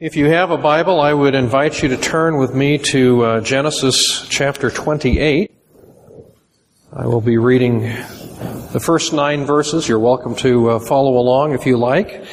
If you have a Bible, I would invite you to turn with me to Genesis chapter 28. I will be reading the first 9 verses. You're welcome to follow along if you like.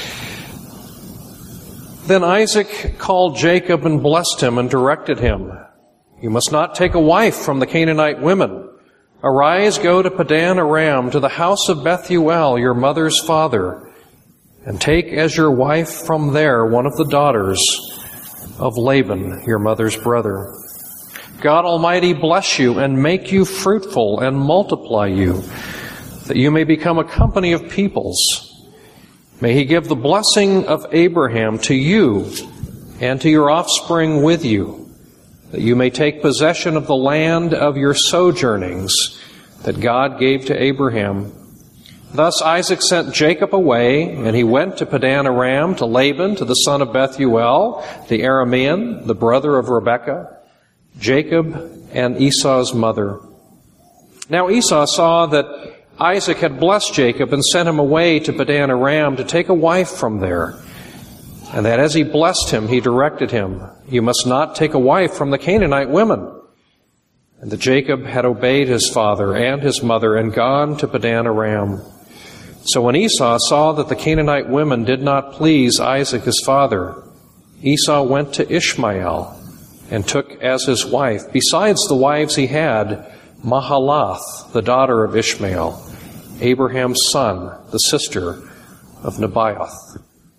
Then Isaac called Jacob and blessed him and directed him, "You must not take a wife from the Canaanite women. Arise, go to Padan Aram, to the house of Bethuel, your mother's father, and take as your wife from there one of the daughters of Laban, your mother's brother. God Almighty bless you and make you fruitful and multiply you, that you may become a company of peoples. May He give the blessing of Abraham to you and to your offspring with you, that you may take possession of the land of your sojournings that God gave to Abraham." Thus Isaac sent Jacob away, and he went to Padan Aram, to Laban, to the son of Bethuel, the Aramean, the brother of Rebekah, Jacob and Esau's mother. Now Esau saw that Isaac had blessed Jacob and sent him away to Padan Aram to take a wife from there, and that as he blessed him, he directed him, "You must not take a wife from the Canaanite women." And that Jacob had obeyed his father and his mother and gone to Padan Aram. So when Esau saw that the Canaanite women did not please Isaac his father, Esau went to Ishmael and took as his wife, besides the wives he had, Mahalath, the daughter of Ishmael, Abraham's son, the sister of Nebaioth.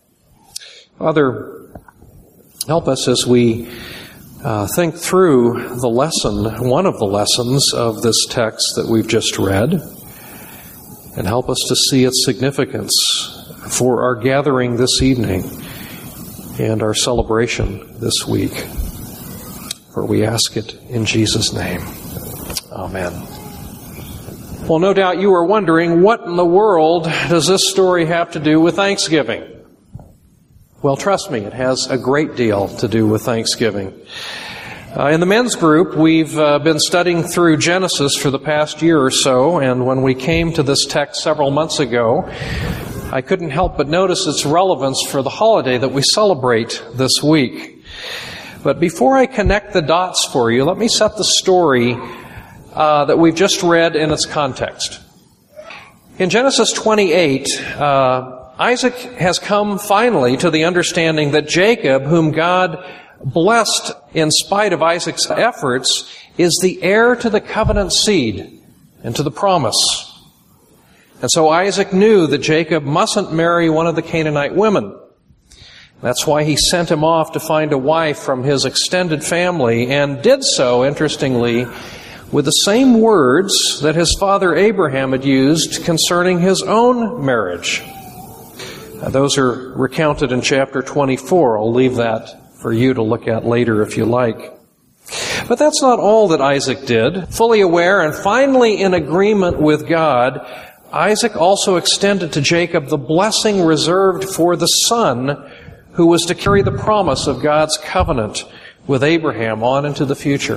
Father, help us as we think through the lesson, one of the lessons of this text that we've just read, and help us to see its significance for our gathering this evening and our celebration this week. For we ask it in Jesus' name. Amen. Well, no doubt you are wondering, what in the world does this story have to do with Thanksgiving? Well, trust me, it has a great deal to do with Thanksgiving. In the men's group, we've been studying through Genesis for the past year or so, and when we came to this text several months ago, I couldn't help but notice its relevance for the holiday that we celebrate this week. But before I connect the dots for you, let me set the story that we've just read in its context. In Genesis 28, Isaac has come finally to the understanding that Jacob, whom God blessed in spite of Isaac's efforts, is the heir to the covenant seed and to the promise. And so Isaac knew that Jacob mustn't marry one of the Canaanite women. That's why he sent him off to find a wife from his extended family, and did so, interestingly, with the same words that his father Abraham had used concerning his own marriage. Those are recounted in chapter 24. I'll leave that for you to look at later if you like. But that's not all that Isaac did. Fully aware and finally in agreement with God, Isaac also extended to Jacob the blessing reserved for the son who was to carry the promise of God's covenant with Abraham on into the future.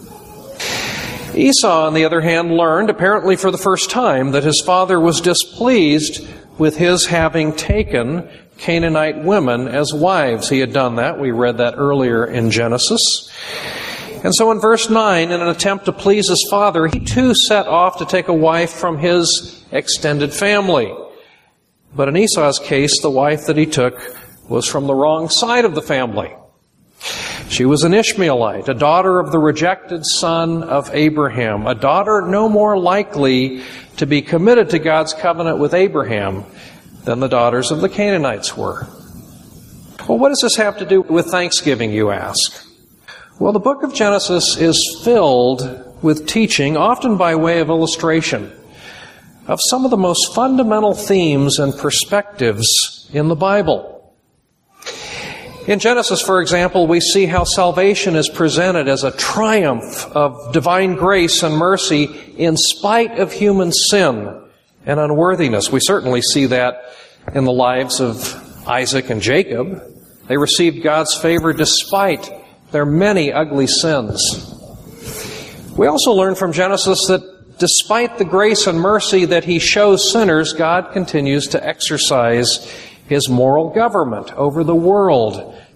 Esau, on the other hand, learned, apparently for the first time, that his father was displeased with his having taken Canaanite women as wives. He had done that. We read that earlier in Genesis. And so in verse 9, in an attempt to please his father, he too set off to take a wife from his extended family. But in Esau's case, the wife that he took was from the wrong side of the family. She was an Ishmaelite, a daughter of the rejected son of Abraham, a daughter no more likely to be committed to God's covenant with Abraham than the daughters of the Canaanites were. Well, what does this have to do with Thanksgiving, you ask? Well, the book of Genesis is filled with teaching, often by way of illustration, of some of the most fundamental themes and perspectives in the Bible. In Genesis, for example, we see how salvation is presented as a triumph of divine grace and mercy in spite of human sin and unworthiness. We certainly see that in the lives of Isaac and Jacob. They received God's favor despite their many ugly sins. We also learn from Genesis that despite the grace and mercy that He shows sinners, God continues to exercise His moral government over the world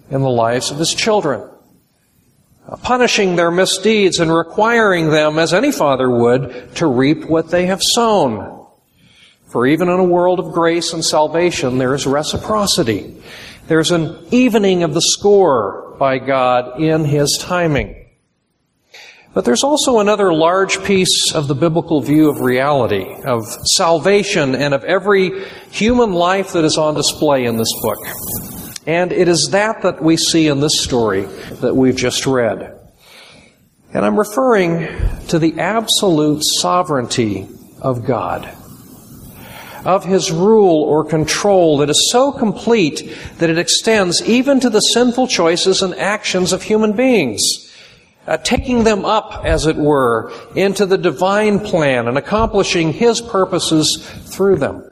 in the lives of His children, punishing their misdeeds and requiring them, as any father would, to reap what they have sown. For even in a world of grace and salvation, there is reciprocity. There's an evening of the score by God in His timing. But there's also another large piece of the biblical view of reality, of salvation, and of every human life that is on display in this book. And it is that we see in this story that we've just read. And I'm referring to the absolute sovereignty of God, of His rule or control that is so complete that it extends even to the sinful choices and actions of human beings, taking them up, as it were, into the divine plan and accomplishing His purposes through them.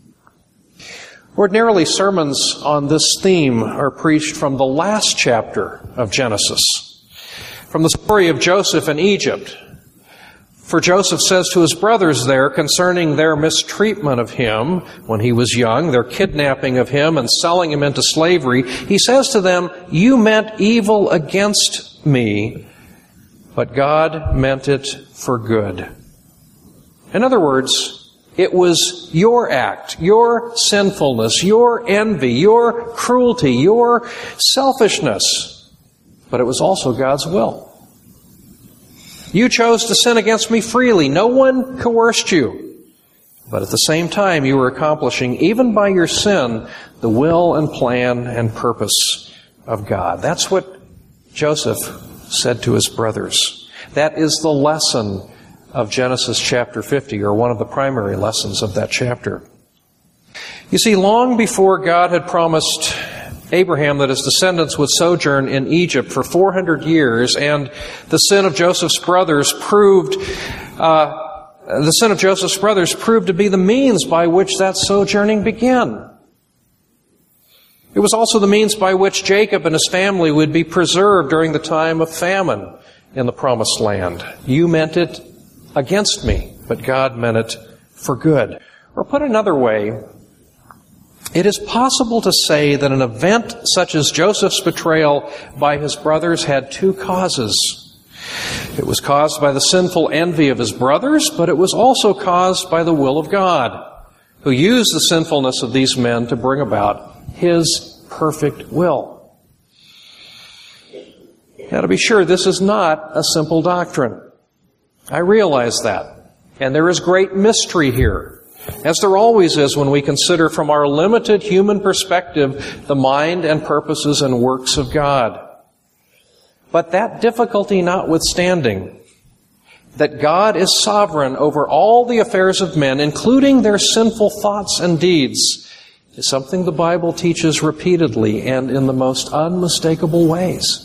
Ordinarily, sermons on this theme are preached from the last chapter of Genesis, from the story of Joseph in Egypt. For Joseph says to his brothers there concerning their mistreatment of him when he was young, their kidnapping of him and selling him into slavery, he says to them, "You meant evil against me, but God meant it for good." In other words, it was your act, your sinfulness, your envy, your cruelty, your selfishness, but it was also God's will. You chose to sin against me freely. No one coerced you. But at the same time, you were accomplishing, even by your sin, the will and plan and purpose of God. That's what Joseph said to his brothers. That is the lesson of Genesis chapter 50, or one of the primary lessons of that chapter. You see, long before God had promised Abraham that his descendants would sojourn in Egypt for 400 years, and the sin of Joseph's brothers proved to be the means by which that sojourning began. It was also the means by which Jacob and his family would be preserved during the time of famine in the Promised Land. You meant it against me, but God meant it for good. Or put another way, it is possible to say that an event such as Joseph's betrayal by his brothers had two causes. It was caused by the sinful envy of his brothers, but it was also caused by the will of God, who used the sinfulness of these men to bring about His perfect will. Now, to be sure, this is not a simple doctrine. I realize that. And there is great mystery here, as there always is when we consider from our limited human perspective the mind and purposes and works of God. But that difficulty notwithstanding, that God is sovereign over all the affairs of men, including their sinful thoughts and deeds, is something the Bible teaches repeatedly and in the most unmistakable ways.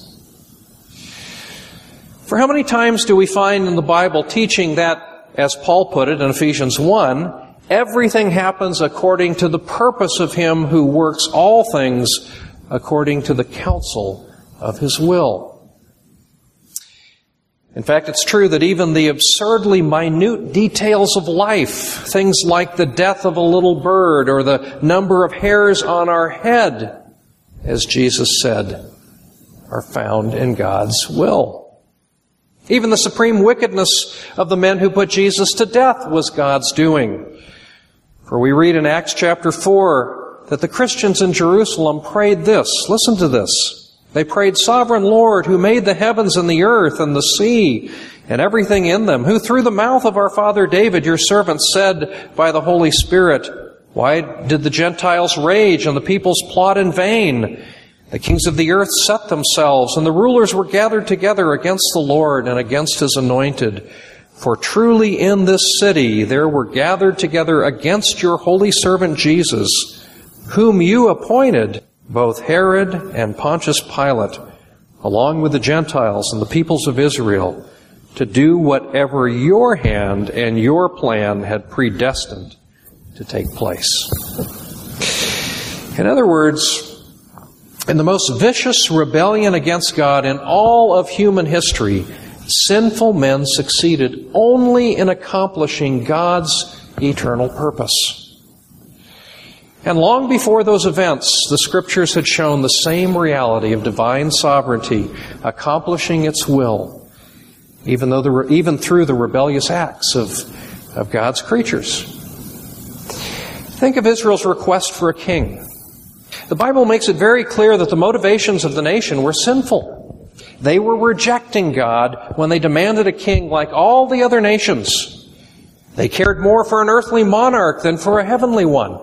For how many times do we find in the Bible teaching that, as Paul put it in Ephesians 1, everything happens according to the purpose of Him who works all things according to the counsel of His will? In fact, it's true that even the absurdly minute details of life, things like the death of a little bird or the number of hairs on our head, as Jesus said, are found in God's will. Even the supreme wickedness of the men who put Jesus to death was God's doing. For we read in Acts chapter 4 that the Christians in Jerusalem prayed this. Listen to this. They prayed, "Sovereign Lord, who made the heavens and the earth and the sea and everything in them, who through the mouth of our father David, your servant, said by the Holy Spirit, why did the Gentiles rage and the peoples plot in vain? The kings of the earth set themselves, and the rulers were gathered together against the Lord and against His anointed. For truly in this city there were gathered together against your holy servant Jesus, whom you appointed, both Herod and Pontius Pilate, along with the Gentiles and the peoples of Israel, to do whatever your hand and your plan had predestined to take place." In other words, in the most vicious rebellion against God in all of human history, sinful men succeeded only in accomplishing God's eternal purpose. And long before those events, the Scriptures had shown the same reality of divine sovereignty accomplishing its will, even through the rebellious acts of God's creatures. Think of Israel's request for a king. The Bible makes it very clear that the motivations of the nation were sinful. They were rejecting God when they demanded a king like all the other nations. They cared more for an earthly monarch than for a heavenly one.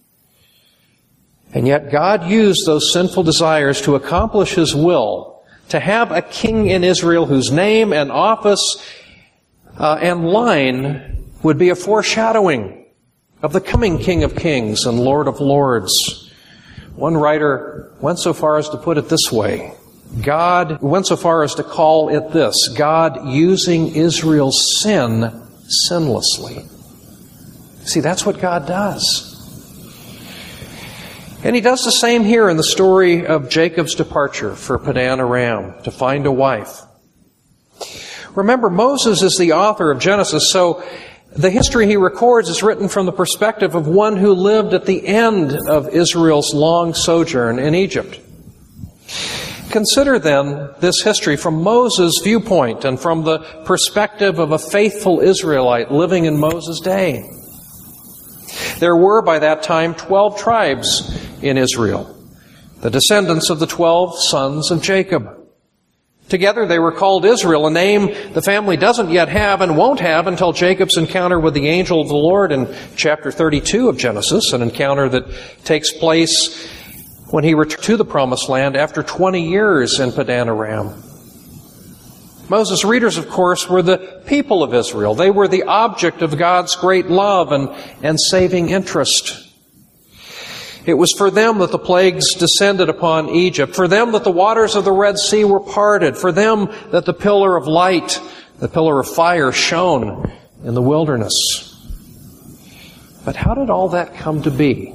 And yet God used those sinful desires to accomplish His will, to have a king in Israel whose name and office and line would be a foreshadowing of the coming King of Kings and Lord of Lords. One writer went so far as to put it this way. God went so far as to call it this: God using Israel's sin sinlessly. See, that's what God does. And He does the same here in the story of Jacob's departure for Padan Aram to find a wife. Remember, Moses is the author of Genesis, so the history he records is written from the perspective of one who lived at the end of Israel's long sojourn in Egypt. Consider then this history from Moses' viewpoint and from the perspective of a faithful Israelite living in Moses' day. There were by that time 12 tribes in Israel, the descendants of the 12 sons of Jacob. Together they were called Israel, a name the family doesn't yet have and won't have until Jacob's encounter with the angel of the Lord in chapter 32 of Genesis, an encounter that takes place when he returned to the Promised Land after 20 years in Padan Aram. Moses' readers, of course, were the people of Israel. They were the object of God's great love and saving interest. It was for them that the plagues descended upon Egypt, for them that the waters of the Red Sea were parted, for them that the pillar of light, the pillar of fire shone in the wilderness. But how did all that come to be?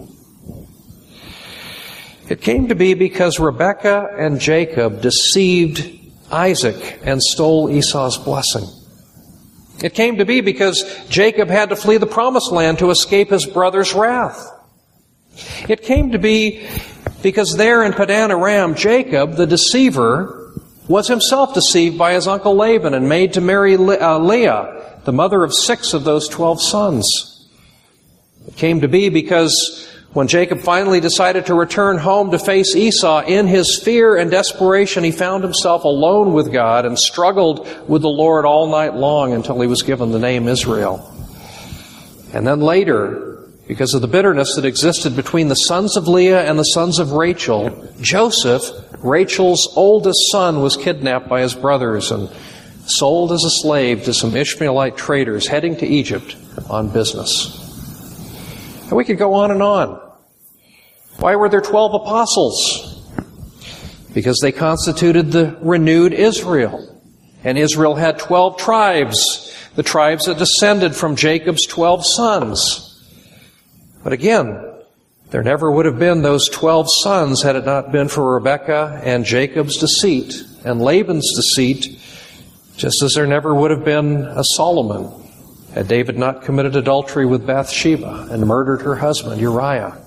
It came to be because Rebekah and Jacob deceived Isaac and stole Esau's blessing. It came to be because Jacob had to flee the Promised Land to escape his brother's wrath. It came to be because there in Padan Aram, Jacob, the deceiver, was himself deceived by his uncle Laban and made to marry Leah, the mother of 6 of those 12 sons. It came to be because when Jacob finally decided to return home to face Esau, in his fear and desperation, he found himself alone with God and struggled with the Lord all night long until he was given the name Israel. And then later, because of the bitterness that existed between the sons of Leah and the sons of Rachel, Joseph, Rachel's oldest son, was kidnapped by his brothers and sold as a slave to some Ishmaelite traders heading to Egypt on business. And we could go on and on. Why were there 12 apostles? Because they constituted the renewed Israel. And Israel had 12 tribes, the tribes that descended from Jacob's 12 sons. But again, there never would have been those 12 sons had it not been for Rebekah and Jacob's deceit and Laban's deceit, just as there never would have been a Solomon had David not committed adultery with Bathsheba and murdered her husband Uriah.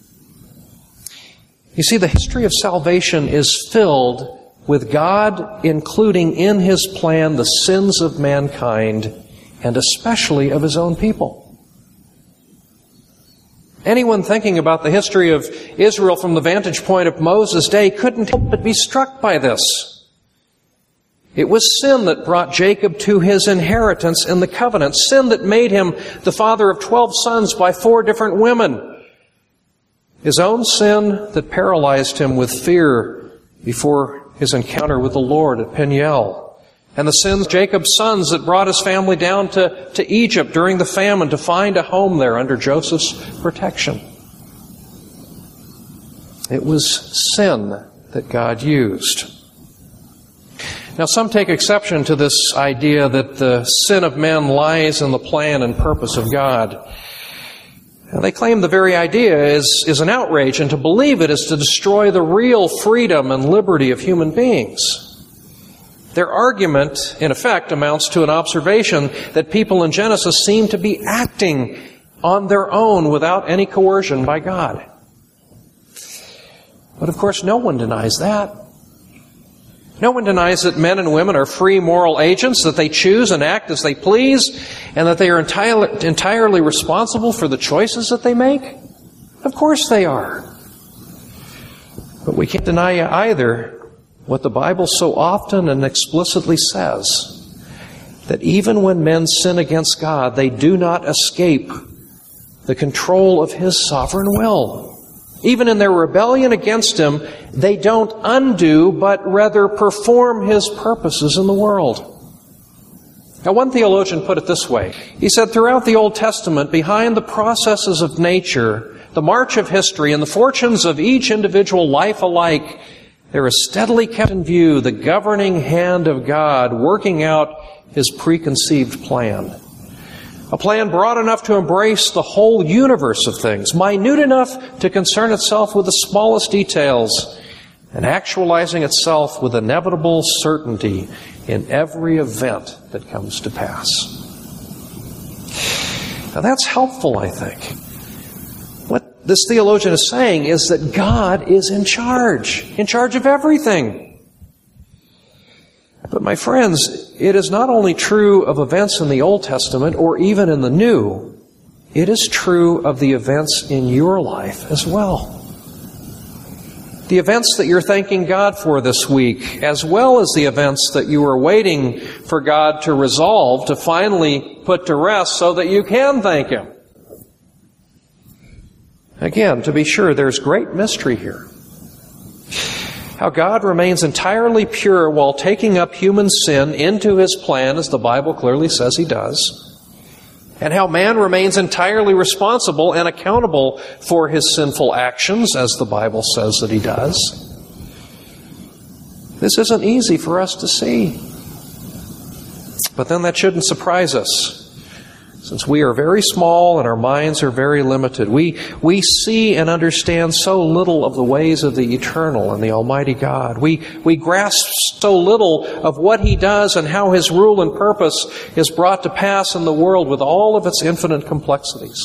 You see, the history of salvation is filled with God including in His plan the sins of mankind and especially of His own people. Anyone thinking about the history of Israel from the vantage point of Moses' day couldn't help but be struck by this. It was sin that brought Jacob to his inheritance in the covenant, sin that made him the father of 12 sons by 4 different women. His own sin that paralyzed him with fear before his encounter with the Lord at Peniel. And the sins of Jacob's sons that brought his family down to Egypt during the famine to find a home there under Joseph's protection. It was sin that God used. Now, some take exception to this idea that the sin of men lies in the plan and purpose of God. And they claim the very idea is an outrage, and to believe it is to destroy the real freedom and liberty of human beings. Their argument, in effect, amounts to an observation that people in Genesis seem to be acting on their own without any coercion by God. But of course, no one denies that. No one denies that men and women are free moral agents, that they choose and act as they please, and that they are entirely responsible for the choices that they make. Of course they are. But we can't deny either what the Bible so often and explicitly says, that even when men sin against God, they do not escape the control of His sovereign will. Even in their rebellion against Him, they don't undo, but rather perform His purposes in the world. Now, one theologian put it this way. He said, throughout the Old Testament, behind the processes of nature, the march of history, and the fortunes of each individual life alike, there is steadily kept in view the governing hand of God working out His preconceived plan. A plan broad enough to embrace the whole universe of things, minute enough to concern itself with the smallest details, and actualizing itself with inevitable certainty in every event that comes to pass. Now that's helpful, I think. What this theologian is saying is that God is in charge of everything. But my friends, it is not only true of events in the Old Testament or even in the New, it is true of the events in your life as well. The events that you're thanking God for this week, as well as the events that you are waiting for God to resolve, to finally put to rest so that you can thank Him. Again, to be sure, there's great mystery here. How God remains entirely pure while taking up human sin into His plan, as the Bible clearly says He does. And how man remains entirely responsible and accountable for his sinful actions, as the Bible says that he does. This isn't easy for us to see. But then that shouldn't surprise us, since we are very small and our minds are very limited. We see and understand so little of the ways of the eternal and the Almighty God. We grasp so little of what He does and how His rule and purpose is brought to pass in the world with all of its infinite complexities.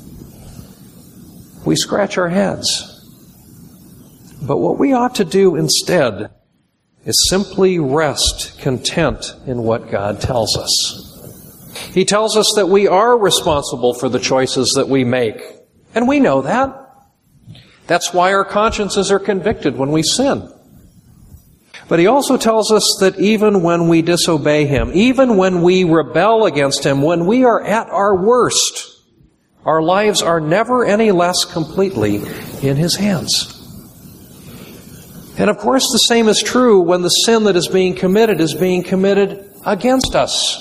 We scratch our heads. But what we ought to do instead is simply rest content in what God tells us. He tells us that we are responsible for the choices that we make. And we know that. That's why our consciences are convicted when we sin. But He also tells us that even when we disobey Him, even when we rebel against Him, when we are at our worst, our lives are never any less completely in His hands. And of course the same is true when the sin that is being committed against us.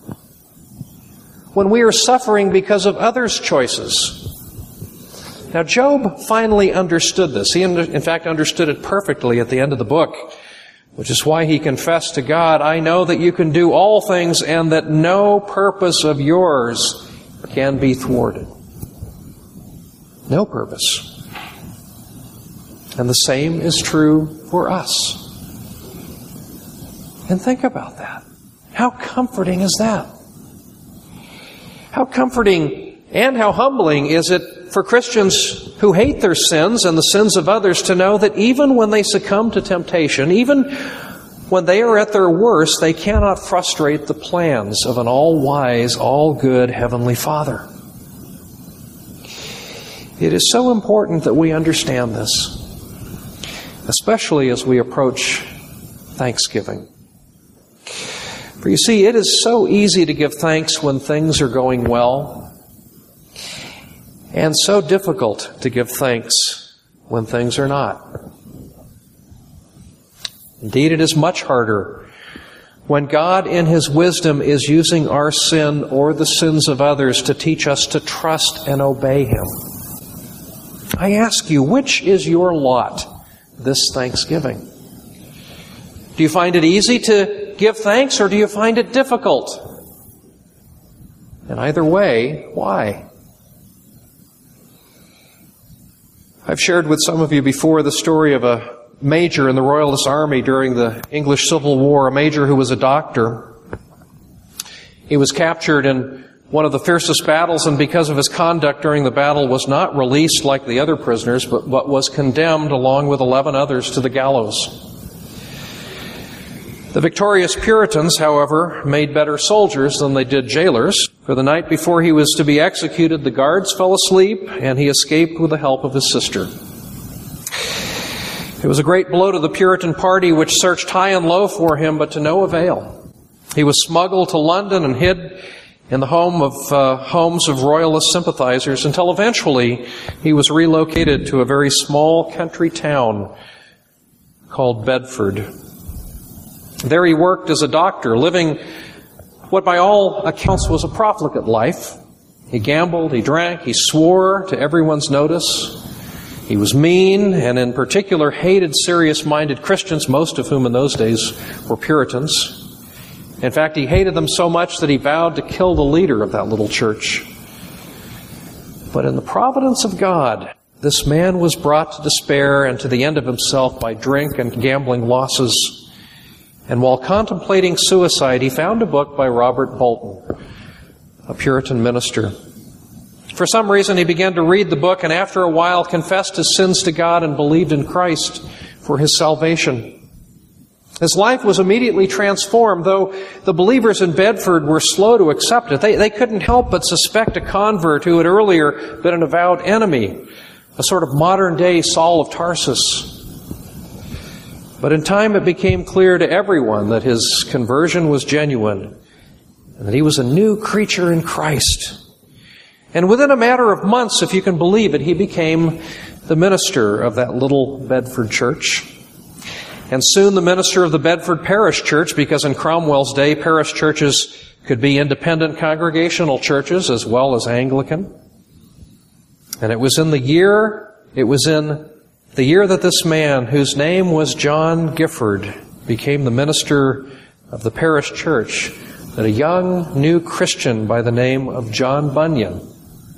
When we are suffering because of others' choices. Now, Job finally understood this. He, in fact, understood it perfectly at the end of the book, which is why he confessed to God, I know that you can do all things and that no purpose of yours can be thwarted. No purpose. And the same is true for us. And think about that. How comforting is that? How comforting and how humbling is it for Christians who hate their sins and the sins of others to know that even when they succumb to temptation, even when they are at their worst, they cannot frustrate the plans of an all-wise, all-good Heavenly Father. It is so important that we understand this, especially as we approach Thanksgiving. For you see, it is so easy to give thanks when things are going well, and so difficult to give thanks when things are not. Indeed, it is much harder when God in His wisdom is using our sin or the sins of others to teach us to trust and obey Him. I ask you, which is your lot this Thanksgiving? Do you find it easy to give thanks, or do you find it difficult? And either way, why? I've shared with some of you before the story of a major in the Royalist Army during the English Civil War, a major who was a doctor. He was captured and one of the fiercest battles, and because of his conduct during the battle was not released like the other prisoners, but was condemned along with 11 others to the gallows. The victorious Puritans, however, made better soldiers than they did jailers. For the night before he was to be executed, the guards fell asleep, and he escaped with the help of his sister. It was a great blow to the Puritan party, which searched high and low for him, but to no avail. He was smuggled to London and hid in the homes of Royalist sympathizers until eventually he was relocated to a very small country town called Bedford. There he worked as a doctor, living what by all accounts was a profligate life. He gambled, he drank, he swore to everyone's notice. He was mean, and in particular hated serious-minded Christians, most of whom in those days were Puritans. In fact, he hated them so much that he vowed to kill the leader of that little church. But in the providence of God, this man was brought to despair and to the end of himself by drink and gambling losses. And while contemplating suicide, he found a book by Robert Bolton, a Puritan minister. For some reason, he began to read the book, and after a while confessed his sins to God and believed in Christ for his salvation. His life was immediately transformed, though the believers in Bedford were slow to accept it. They couldn't help but suspect a convert who had earlier been an avowed enemy, a sort of modern-day Saul of Tarsus. But in time it became clear to everyone that his conversion was genuine and that he was a new creature in Christ. And within a matter of months, if you can believe it, he became the minister of that little Bedford church. And soon the minister of the Bedford Parish Church, because in Cromwell's day, parish churches could be independent congregational churches as well as Anglican. And it was in the year that this man, whose name was John Gifford, became the minister of the parish church, that a young new Christian by the name of John Bunyan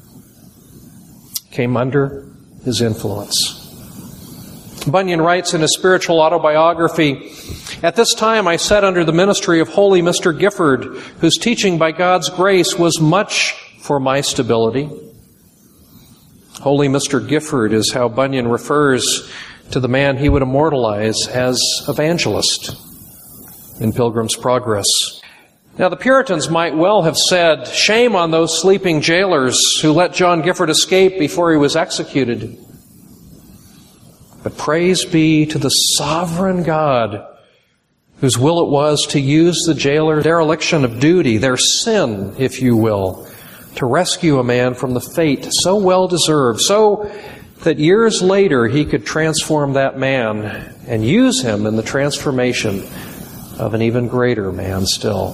came under his influence. Bunyan writes in his spiritual autobiography, "At this time I sat under the ministry of holy Mr. Gifford, whose teaching by God's grace was much for my stability." Holy Mr. Gifford is how Bunyan refers to the man he would immortalize as evangelist in Pilgrim's Progress. Now, the Puritans might well have said, "Shame on those sleeping jailers who let John Gifford escape before he was executed." But praise be to the sovereign God, whose will it was to use the jailer's dereliction of duty, their sin, if you will, to rescue a man from the fate so well deserved, so that years later he could transform that man and use him in the transformation of an even greater man still.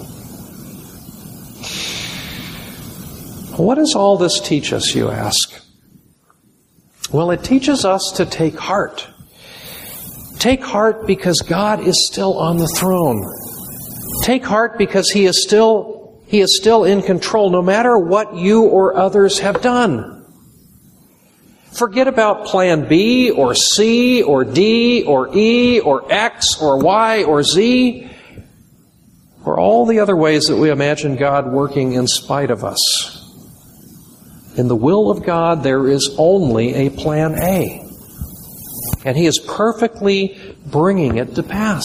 What does all this teach us, you ask? Well, it teaches us to take heart. Take heart because God is still on the throne. Take heart because He is still in control, no matter what you or others have done. Forget about plan B or C or D or E or X or Y or Z or all the other ways that we imagine God working in spite of us. In the will of God, there is only a plan A. And He is perfectly bringing it to pass.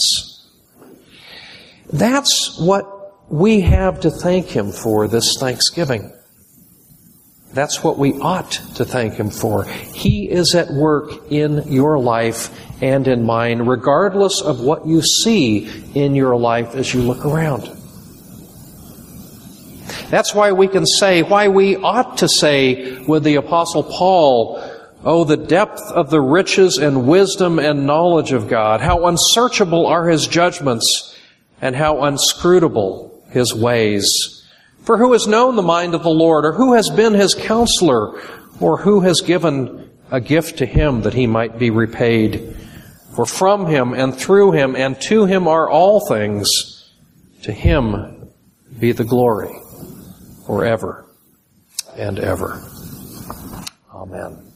That's what we have to thank Him for this Thanksgiving. That's what we ought to thank Him for. He is at work in your life and in mine, regardless of what you see in your life as you look around. That's why we ought to say with the Apostle Paul, "Oh, the depth of the riches and wisdom and knowledge of God! How unsearchable are His judgments, and how inscrutable His ways! For who has known the mind of the Lord, or who has been His counselor, or who has given a gift to Him that He might be repaid? For from Him, and through Him, and to Him are all things. To Him be the glory forever and ever." Amen.